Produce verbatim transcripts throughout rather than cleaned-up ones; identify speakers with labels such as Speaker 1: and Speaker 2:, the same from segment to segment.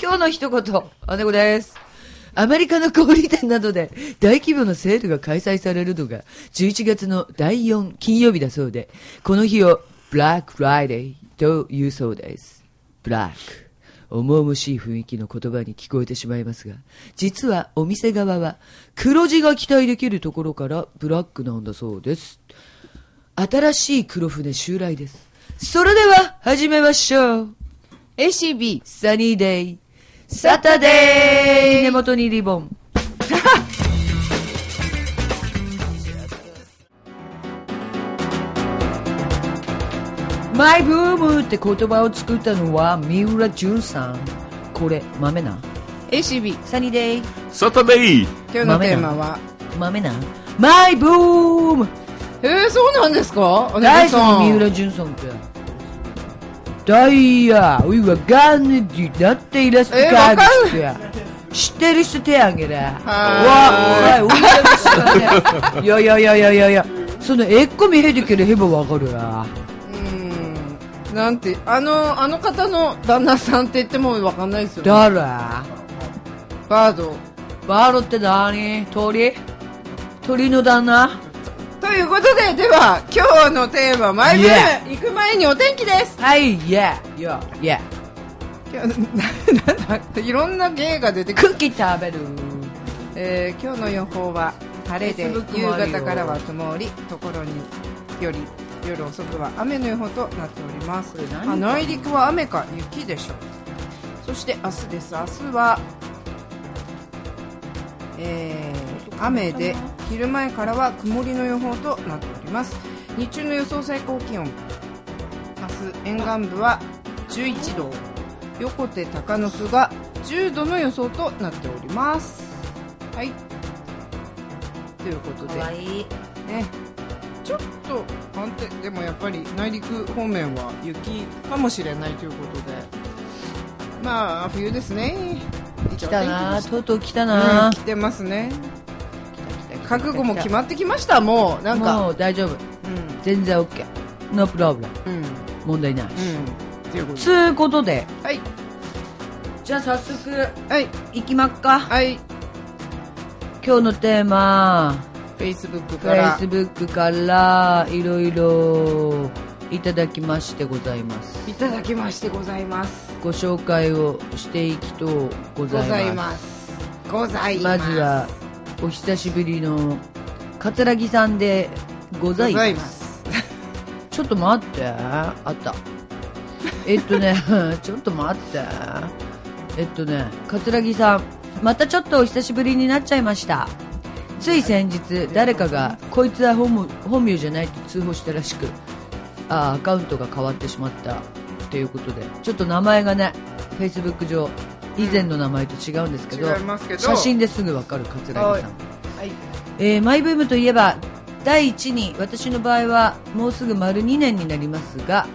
Speaker 1: 今日の一言、姉子です。アメリカの小売店などで大規模なセールが開催されるのがじゅういちがつのだいよん金曜日だそうで、この日をブラックフライデーと言うそうです。ブラック。重々しい雰囲気の言葉に聞こえてしまいますが、実はお店側は黒字が期待できるところからブラックなんだそうです。新しい黒船襲来です。それでは始めましょう。 エーシービー サニーデイサタデー。根元にリボンマイブームって言葉を作ったのは三浦淳さん。これ豆な
Speaker 2: エーシービー
Speaker 1: サニーデイ
Speaker 3: サタデー。
Speaker 2: 今日のテーマは
Speaker 1: 豆なマイブーム。
Speaker 2: えー、そうなんですか。
Speaker 1: 大好き三浦淳さんってダイヤウィはガンディだってイラスト描く人や。知ってる人手あげれ。わあ、おいしゃいやいやいやいやいやいや、そのえっこ見へでけれへばわかるや。
Speaker 2: なんてあのあの方の旦那さんって言ってもわかんないですよね。
Speaker 1: 誰？
Speaker 2: バード。
Speaker 1: バードって何？鳥？鳥の旦那？
Speaker 2: ということで、では今日のテーママイブーム、行く前にお天気です。
Speaker 1: はい、イエーイエーイエ
Speaker 2: ー。今日なんだいろんな芸が出てくる。
Speaker 1: クッキー食べる。
Speaker 2: えー、今日の予報は晴れで夕方からは曇り、ところにより夜遅くは雨の予報となっております。あ、内陸は雨か雪でしょう。そして明日です。明日は、えー、雨で昼前からは曇りの予報となっております。日中の予想最高気温、明日沿岸部はじゅういちど、横手高野須がじゅうどの予想となっております。はい、ということで、
Speaker 1: かわいい
Speaker 2: ね、ちょっと安定でもやっぱり内陸方面は雪かもしれないということで、まあ冬ですね。
Speaker 1: 来たな、とうとう来たな、
Speaker 2: うん、来てますね。覚悟も決まってきました。もうなんか
Speaker 1: もう大丈夫、うん、全然 OK、 ノープロブレム、うん、問題ないし、うん、ということで、つうことで、はい、じゃあ早速、はい、行きまっか。はい、今日のテーマ、
Speaker 2: Facebook から
Speaker 1: Facebook からいろいろいただきましてございます。
Speaker 2: いただきましてございます。
Speaker 1: ご紹介をしていきとうございます。
Speaker 2: ございます。
Speaker 1: まずはお久しぶりの桂木さんでございます。ます。ちょっと待って、あった。えっとねちょっと待って、えっとね桂木さん、またちょっとお久しぶりになっちゃいました。つい先日誰かがこいつは本本名じゃないと通報したらしく、あアカウントが変わってしまったということで、ちょっと名前がね Facebook 上以前の名前と違うんですけど、
Speaker 2: 違いますけど
Speaker 1: 写真ですぐ分かる桂木さん、はい、えー、マイブームといえばだいいちに、私の場合はもうすぐ丸にねんになりますが、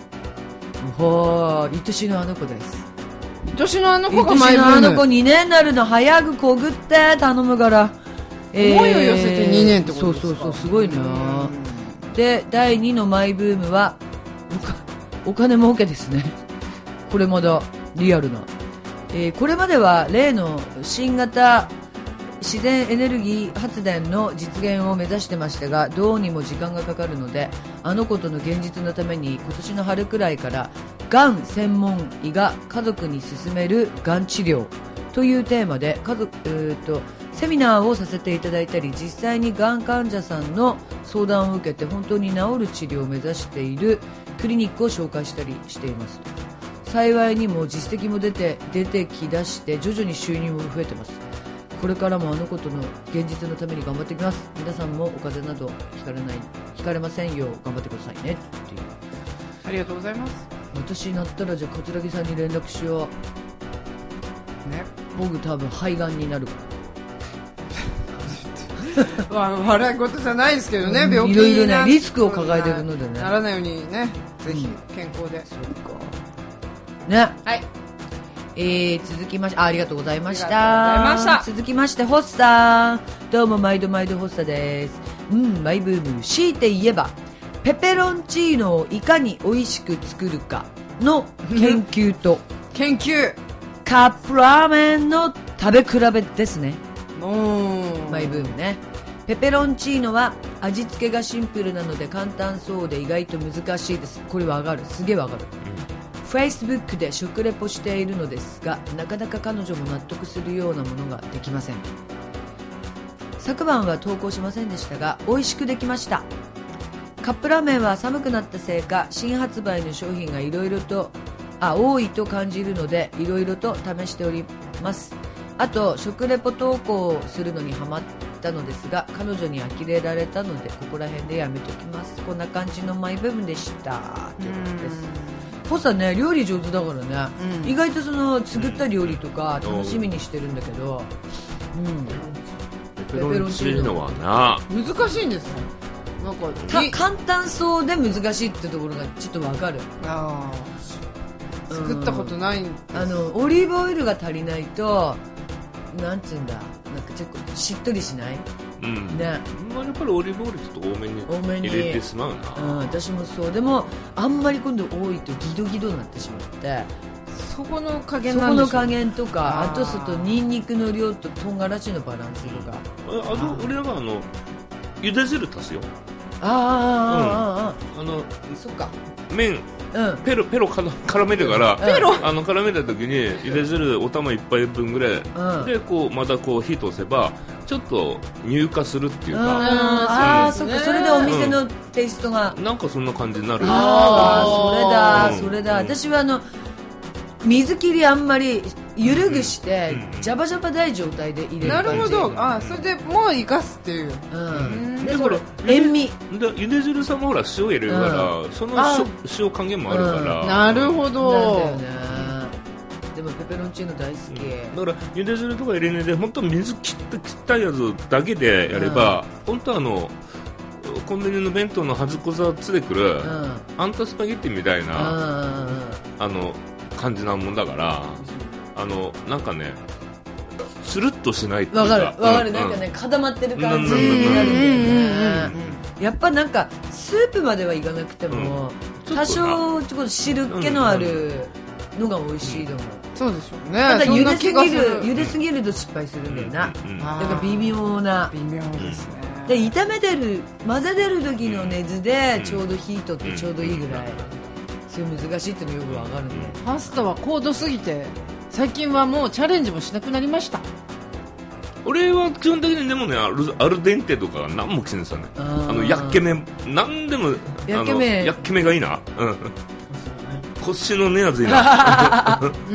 Speaker 1: ほー、愛しのあの子です。
Speaker 2: 愛しのあの子がマイブーム。
Speaker 1: 愛しのあの子にねんになるの早くこぐって頼むから、
Speaker 2: えー、思いを寄せてにねんってことですか。
Speaker 1: そうそうそう、すごいな。でだいにのマイブームはお, お金儲けですね。これまだリアルな、えー、これまでは例の新型自然エネルギー発電の実現を目指してましたが、どうにも時間がかかるので、あのことの現実のために今年の春くらいからがん専門医が家族に勧めるがん治療というテーマで家族、えー、とセミナーをさせていただいたり、実際にがん患者さんの相談を受けて本当に治る治療を目指しているクリニックを紹介したりしています。幸いにも実績も出て出てきだして徐々に収入も増えてます。これからもあのことの現実のために頑張っていきます。皆さんもお風邪などひかれないひかれませんよう頑張ってくださいねっていう。
Speaker 2: ありがとうございます。
Speaker 1: 私になったらじゃあ桂木さんに連絡しようね。僕多分肺がんになるから
Speaker 2: 笑い事じゃないですけどね、うん、病気
Speaker 1: いろいろねリスクを抱えているのでね、
Speaker 2: ならないようにね、ぜひ健康で、うん、
Speaker 1: そうかね。はい、えー、続きまして あ, ありがとうございました。
Speaker 2: ありがとうございました。
Speaker 1: 続きましてホッサー、どうも毎度毎度ホッサーです。うん、マイブーム、強いて言えばペペロンチーノをいかに美味しく作るかの研究と
Speaker 2: 研究
Speaker 1: カップラーメンの食べ比べですね。マイブームね。ペペロンチーノは味付けがシンプルなので簡単そうで意外と難しいです。これわかる、すげえわかる。フェイスブックで食レポしているのですが、なかなか彼女も納得するようなものができません。昨晩は投稿しませんでしたが美味しくできました。カップラーメンは寒くなったせいか新発売の商品がいろいろとあ多いと感じるのでいろいろと試しております。あと食レポ投稿するのにハマったのですが彼女に呆れられたのでここら辺でやめときます。こんな感じのマイブームでしたということです。ポさね料理上手だからね、うん、意外とその作った料理とか楽しみにしてるんだけど、うん、
Speaker 3: ペペロンチーノはな
Speaker 2: 難しいんですね。なんか
Speaker 1: か簡単そうで難しいってところがちょっとわかる。あ
Speaker 2: 作ったことないんです、
Speaker 1: うん、あのオリーブオイルが足りないとなんつうんだなんかちょっとしっとりしない、
Speaker 3: うんね、まあ、やっぱりオリーブオイルちょっと多めに入れてしまうな、
Speaker 1: うん、私もそう。でもあんまり今度多いとギドギドになってしまって
Speaker 2: そこの加減なんでしょう。
Speaker 1: そこの加減とか あ, あとそとニンニクの量と唐辛子のバランスとか、
Speaker 3: ああの俺らはあの茹で汁足すよ。
Speaker 1: ああ、
Speaker 2: うん、あのそっか
Speaker 3: 麺うん、ペロペロ絡めるから、ペロあの絡めた時に茹で汁お玉一杯分ぐらい、うん、でこうまたこう火通せばちょっと乳化するっていうか、
Speaker 1: ああそっか、それでお店のテイストが、
Speaker 3: うん、なんかそんな感じになる。
Speaker 1: ああそれだ、うん、それだ、うん、私はあの水切りあんまりゆるぐしてジャバジャバ大状態で入れる感じ。
Speaker 2: なるほど、あそれでもう生かすっていう、
Speaker 1: うん、でこれ塩味
Speaker 3: でゆで汁さんもほら塩入れるから、うん、その塩加減もあるから、
Speaker 2: うん、なるほど
Speaker 1: なんだよね。でもペペロンチーノ大好き、うん、
Speaker 3: だからゆで汁とか入れないで本当水切った切ったやつだけでやれば、うん、本当はあのコンビニの弁当の端っこざつでくる、うん、アンタスパゲッティみたいな、うん、あの感じなもんだからあのなんかねスルッとしないっていうか、
Speaker 1: わかるわかる、うん、なんかね固まってる感じになるんだよね。やっぱなんかスープまではいかなくても、うん、多少ちょっと汁気のあるのが美味しいと思う、
Speaker 2: うん、そうでしょうね。
Speaker 1: ただ茹ですぎる茹ですぎると失敗するんだよな、うん、だから微妙な
Speaker 2: 微妙ですね。
Speaker 1: で炒めてる混ぜてる時の熱でちょうど火とってちょうどいいぐらい、そういう難しいっていうのよくわかるんで、
Speaker 2: パスタは高度すぎて最近はもうチャレンジもしなくなりました。
Speaker 3: 俺は基本的にでもねアル、アルデンテとか何もきてんですよね。あの焼け目何でも
Speaker 1: 焼け目
Speaker 3: 焼け目がいいな、うん、腰のねやついいなうん、うん、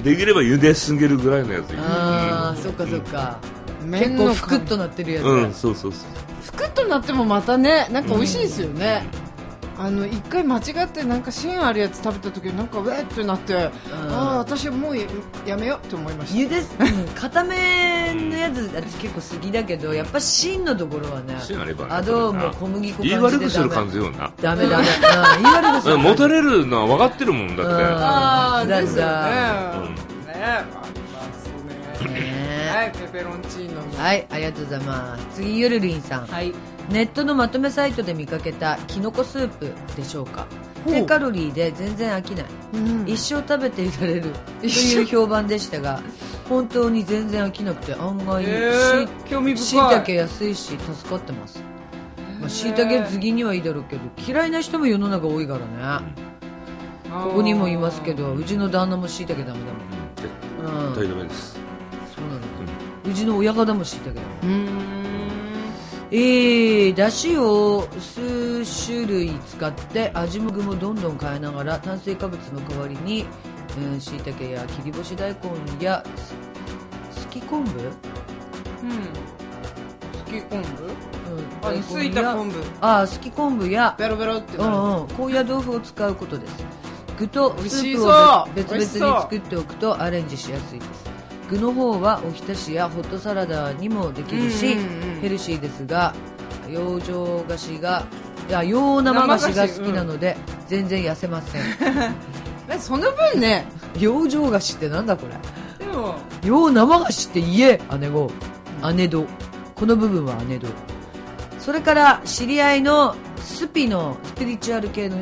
Speaker 3: できれば茹ですぎるぐらいのやついい。
Speaker 1: ああ、うん、そっかそっか、うん、結構ふくっとなってるやつ、
Speaker 3: うん、そうそうそう。
Speaker 2: ふくっとなってもまたねなんか美味しいですよね、うん、あの一回間違ってなんか芯あるやつ食べた時になんかウェーってなって、うん、ああ私はもう や, やめようって思いました。
Speaker 1: ゆです、うん、固めのやつ私結構好きだけどやっぱ芯のところはね、
Speaker 3: 芯あればね、
Speaker 1: あどうも小麦粉感じで
Speaker 3: 言い悪くする感じよな。
Speaker 1: ダメダメ、うん、言い悪くする
Speaker 3: 持たれるのは分かってるもんだって、うん、
Speaker 2: ああですよね、
Speaker 3: うん、
Speaker 2: ねありますね、ねはいペペロンチーノの
Speaker 1: はいありがとうございます。次ゆるりんさん、はい、ネットのまとめサイトで見かけたキノコスープでしょうか。低カロリーで全然飽きない、うん、一生食べていられるという評判でしたが本当に全然飽きなくて案外、えー、
Speaker 2: 興味深い。
Speaker 1: しいたけ安いし助かってます。しいたけ好きにはいいだろうけど嫌いな人も世の中多いからね、うん、ここにもいますけどうちの旦那もしいたけダメだもん、うん、
Speaker 3: 大丈夫です。
Speaker 1: そうなんだ、うん、うちの親方もしいたけだもん。うんえー、だしを数種類使って味も具もどんどん変えながら炭水化物の代わりにしいたけや切り干し大根やすき昆布、うん、
Speaker 2: すき昆布、
Speaker 1: うん、
Speaker 2: あすいた昆布
Speaker 1: あすき昆布や
Speaker 2: ベロベロってなる、
Speaker 1: うんうん、高野豆腐を使うことです。具とスープを別々に作っておくとアレンジしやすいです。具の方はおひたしやホットサラダにもできるし、うんうんうん、ヘルシーですが洋上菓子がいや洋生菓子が好きなので、うん、全然痩せません
Speaker 2: その分ね
Speaker 1: 洋上菓子ってなんだこれ。でも洋生菓子って言え姉子、うん、姉戸この部分は姉戸。それから知り合いのスピのスピリチュアル系の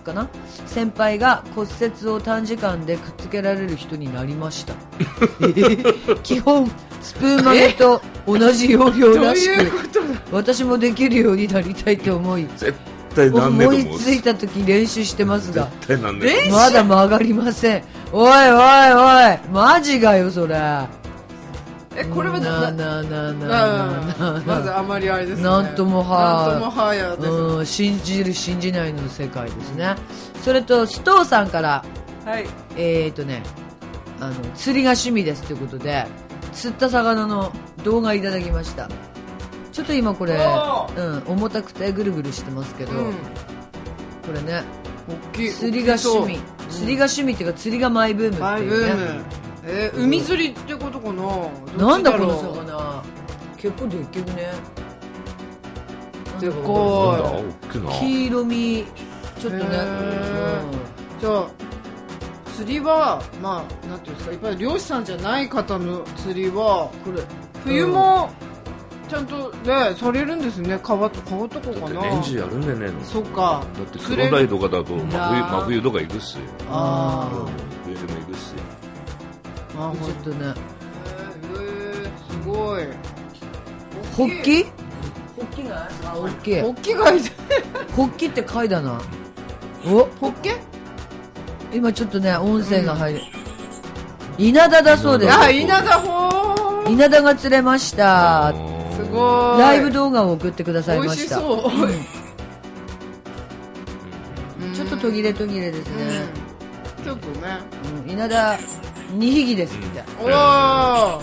Speaker 1: かな、先輩が骨折を短時間でくっつけられる人になりました基本スプーン曲げと同じ要領らしく私もできるようになりたいと思い
Speaker 3: 絶対何年
Speaker 1: 思
Speaker 3: でも
Speaker 1: いついた時練習してますが
Speaker 3: 絶対何年でも
Speaker 1: まだ曲がりません。おいおいおいマジかよそれ。
Speaker 2: えこれは
Speaker 1: ななななな
Speaker 2: まずあまりあれですね。
Speaker 1: なんともは
Speaker 2: なんともはやです、
Speaker 1: うん、信じる信じないの世界ですね。それとストーさんから
Speaker 2: はい
Speaker 1: えーとねあの釣りが趣味ですということで釣った魚の動画いただきました。ちょっと今これ、うん、重たくてぐるぐるしてますけど、
Speaker 2: うん、
Speaker 1: これね
Speaker 2: 大きい
Speaker 1: 釣りが趣味、
Speaker 2: うん、
Speaker 1: 釣りが趣味っていうか釣りがマイブームっていうね。
Speaker 2: マイブーム、えー、海釣りってことかな。
Speaker 1: なんだこの魚結構でっけくね。
Speaker 2: でっか
Speaker 1: い黄色みちょっとね、うん、
Speaker 2: じゃあ釣りはまあなんていうんですか、いっぱい漁師さんじゃない方の釣りはこれ冬もちゃんとねされるんですね。川と川とかかな。
Speaker 3: 年中やるんでねえの。
Speaker 2: そっか。
Speaker 3: だってクロダイとかだと真冬真冬とか行くっすよ。
Speaker 1: ああ、
Speaker 3: 冬でも行くっすよ。
Speaker 1: あちょっとね、
Speaker 2: えー、すごい。
Speaker 1: ホッキ？ホッキが？あ、ホッキ。
Speaker 2: ホッキがいて。
Speaker 1: ホッキって貝だな。お、
Speaker 2: ホッケ？
Speaker 1: 今ちょっとね音声が入る。うん、稲田だそうです。
Speaker 2: あ、稲田ほー。
Speaker 1: 稲田が釣れました。
Speaker 2: すごい。
Speaker 1: ライブ動画を送ってくださいました。
Speaker 2: 美味しそう。
Speaker 1: うん、ちょっと途切れ途切れですね。
Speaker 2: うん、ちょっとね。
Speaker 1: うん、稲田にひきですって。
Speaker 2: おー。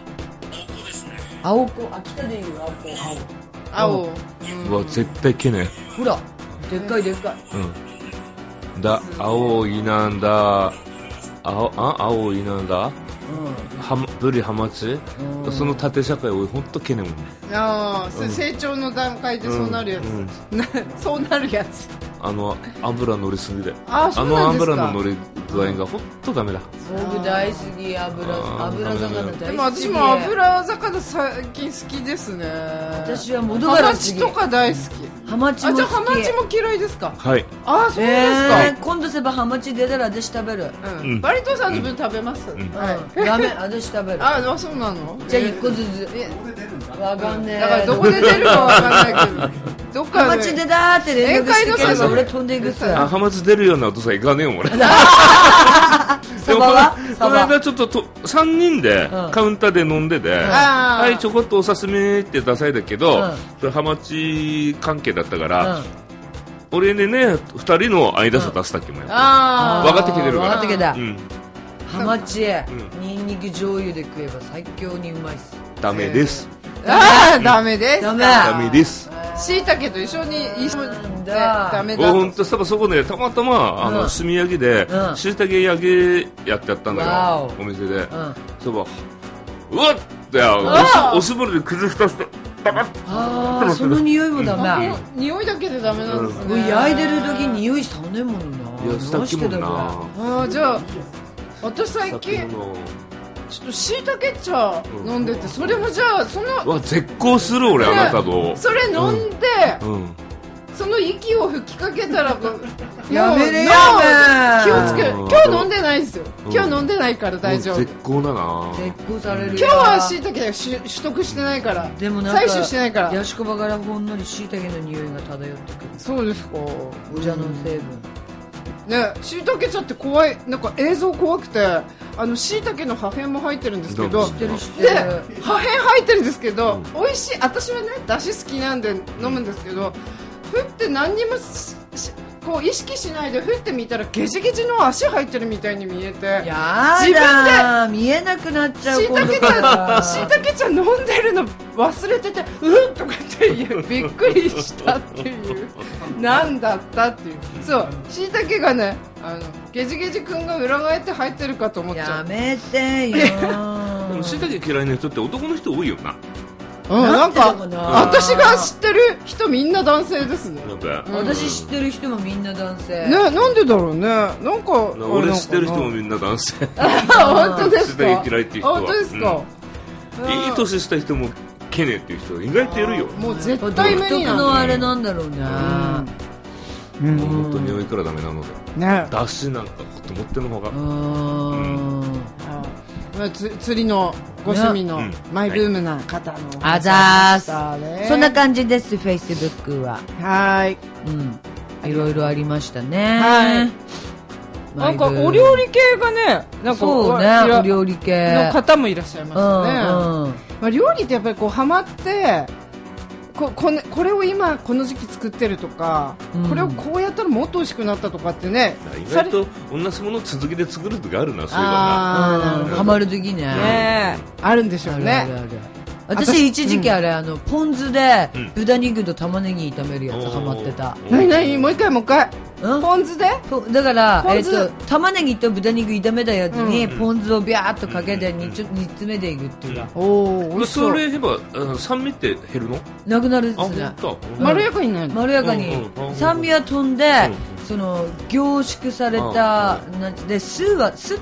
Speaker 1: 青子、秋田でいう青子、
Speaker 2: 青。青。
Speaker 3: うわ、絶対けね
Speaker 1: え。ほら、でっかいでっかい。
Speaker 3: うん。だ、青いなんだ。青、あ、青いなんだ。
Speaker 1: うん、
Speaker 3: はブリハマチ、うん、その縦社会を本当けねもん。
Speaker 2: ああ、うん、成長の段階でそうなるやつ、うんうん、そうなるやつ。
Speaker 3: あの油乗りすぎで、
Speaker 2: あ,
Speaker 3: あの油の乗り具合が本当ダメだ。
Speaker 1: 僕大好き油油魚大好き。
Speaker 2: でも私も油魚最近好きですね。
Speaker 1: 私はモドガラ好き。
Speaker 2: ハマチとか大好き。
Speaker 1: ハマチも好き。
Speaker 2: あ、じゃあハマチも嫌いですか？
Speaker 3: はい。
Speaker 2: あ、そうですか。
Speaker 1: えー、今度すればハマチ出たら私食べる。
Speaker 2: うん。バリトさんの分食べます。うん。
Speaker 1: はい。ダメ、私食べる。
Speaker 2: あ、そうなの？
Speaker 1: じゃあ一個ずつ。わかんねえ。
Speaker 2: だからどこで出るかわかんないけど。どっか
Speaker 1: ハマチ出たーって連絡してけど俺飛んでいくっす。
Speaker 3: あ、ハマチ出るような音さ行かねえよ俺。
Speaker 1: サバは？
Speaker 3: この間ちょっととさんにんでカウンターで飲んでて、はいちょこっとお刺身って出されたけど、ハマチ関係だったから。俺にねふたりの間差出したっけもやっぱ分かってきてるから。
Speaker 1: 分かってきた。ハマチニンニク醤油で食えば最強にうまいっす。
Speaker 3: ダメです。
Speaker 2: ああ、ダメです。
Speaker 1: ダメ。
Speaker 3: ダメです。
Speaker 2: 椎茸と一緒に一緒でダメだと。
Speaker 3: 本当そこでたまたまあの炭焼きで椎茸焼きやってやったんだよお店で。そうばうわっっておしぼりで崩したして。
Speaker 1: ああ、その匂いもダメ。
Speaker 2: 匂いだけでダメなんですね。
Speaker 1: 焼いてる時匂いさねえもんな。
Speaker 3: いやしたっけもんな。
Speaker 2: ああ、じゃあ私最近ちょっと椎茸茶飲んでて、それもじゃあその
Speaker 3: わ絶好する俺あなたと。
Speaker 2: それ飲んで、その息を吹きかけたら
Speaker 1: やめれや
Speaker 2: 気をつける。今日飲んでないですよ。今日飲んでないから大丈夫。
Speaker 3: 絶好だな。
Speaker 1: 絶好される。
Speaker 2: 今日は椎茸取得してないから。
Speaker 1: でもなんか
Speaker 2: 採取してないから。
Speaker 1: ヤシコバからほんのり椎茸の匂いが漂ってくる。
Speaker 2: そうですか。
Speaker 1: お茶の成分。
Speaker 2: ね、椎茸茶って怖い、なんか映像怖くて、あの椎茸の破片も入ってるんですけど、
Speaker 1: 知ってる知ってる。
Speaker 2: で破片入ってるんですけど、美味しい。私はねだし好きなんで飲むんですけど。ふって何にもこう意識しないでふって見たらゲジゲジの足入ってるみたいに見えて、
Speaker 1: やだ見えなくなっちゃう。
Speaker 2: 椎茸茶椎茸茶飲んでるの忘れててうんとかっていうびっくりしたっていうなんだったっていう。そう椎茸がねあのゲジゲジ君が裏返って入ってるかと思っちゃう。
Speaker 1: やめてよ。
Speaker 3: でも椎茸嫌いな人って男の人多いよな。
Speaker 2: うん、なんか私が知ってる人みんな男性ですね。
Speaker 3: なんか、
Speaker 1: うん、私知ってる人もみんな男性。
Speaker 2: ね、なんでだろうね。なんか
Speaker 3: 俺知ってる人もみんな男性。
Speaker 2: 本当ですか。
Speaker 3: 椎茸嫌いっていう人は。
Speaker 2: 本当ですか。
Speaker 3: うん、いい年した人もケネっていう人意外といるよ。
Speaker 2: もう絶対無理な
Speaker 1: の。独特のあれなんだろうね。
Speaker 2: うん、
Speaker 3: もう本当に匂いからダメなので、
Speaker 2: ね、
Speaker 3: だしなんかと思っての方が、
Speaker 1: うーん、
Speaker 2: うんつ釣りのご趣味のマイブームな方の、
Speaker 1: うん、あざーす、ね、そんな感じです。フェイスブックは
Speaker 2: はい、
Speaker 1: うん、いろいろありましたね。
Speaker 2: はい、なんかお料理系がね、なんか
Speaker 1: そうね、お料理系
Speaker 2: の方もいらっしゃいますよね、
Speaker 1: うんうん、
Speaker 2: まあ、料理ってやっぱりこうハマってこ, こ, ね、これを今この時期作ってるとか、うん、これをこうやったらもっと美味しくなったとかってね、
Speaker 3: 意外と同じものを続きで作る時あるな、そういうの
Speaker 1: な、ハマる時ね、
Speaker 2: ね、あるんでしょうね。
Speaker 1: あるあるある。私一時期あれ、うん、あのポン酢で豚肉と玉ねぎ炒めるやつハマってた。
Speaker 2: 何何、もう一回もう一回、うん、ポン酢で
Speaker 1: だから、えー、と玉ねぎと豚肉炒めたやつにポン酢をビャーっとかけて煮詰めていくっていうか、
Speaker 2: うん、おー、
Speaker 3: それ言えば酸味って減るの？
Speaker 1: なくなるですね。
Speaker 2: まろやかになる。
Speaker 1: まろやかに、うん、酸味は飛んで、うん、その凝縮されたで酢は酢って、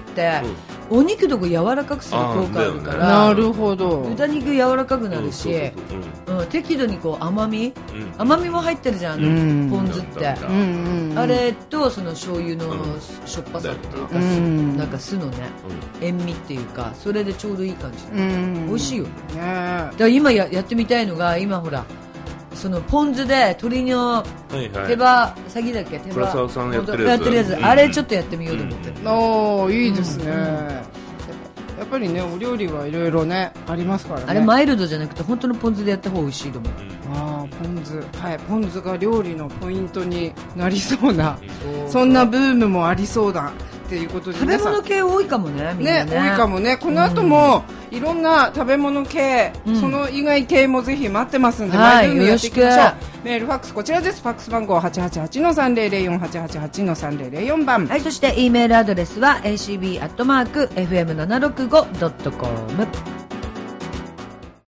Speaker 1: うん、お肉とか柔らかくする効果あるから、
Speaker 2: なるほど、
Speaker 1: 豚肉柔らかくなるし、うんうん、適度にこう甘み、うん、甘みも入ってるじゃん、うん、ポン酢って、うんうん、あれとその醤油のしょっぱさっていうか、うん、なんか酢のね、うん、塩味っていうか、それでちょうどいい感じ、うん、美味しいよ、ね、だから今 や, やってみたいのが、今ほらそのポン酢で鶏の手羽先だっけ、手羽
Speaker 3: 倉沢さんやってる
Speaker 1: やつ、やつ、うん、あれちょっとやってみようと思って、
Speaker 2: うん、おー、いいですね、うん、やっぱりね、お料理はいろいろねありますからね。
Speaker 1: あれマイルドじゃなくて本当のポン酢でやった方が美味しいと思う、
Speaker 2: うん、あー、ポン酢、はい、ポン酢が料理のポイントになりそうな、うん、そんなブームもありそうだっていうことで、
Speaker 1: 食べ物系多いかもね、みんなね、
Speaker 2: ね、多いかもね。この後も、うん、いろんな食べ物系、うん、その以外系もぜひ待ってますんで、
Speaker 1: はい、
Speaker 2: 毎度やっていきましょう。メールファックスこちらです。ファックス番号 はちはちはちのさんぜろぜろよん はちはちはちのさんぜろぜろよん 番、
Speaker 1: はい、そして E メールアドレスは エーシービーアットマークエフエムななひゃくろくじゅうごドットコム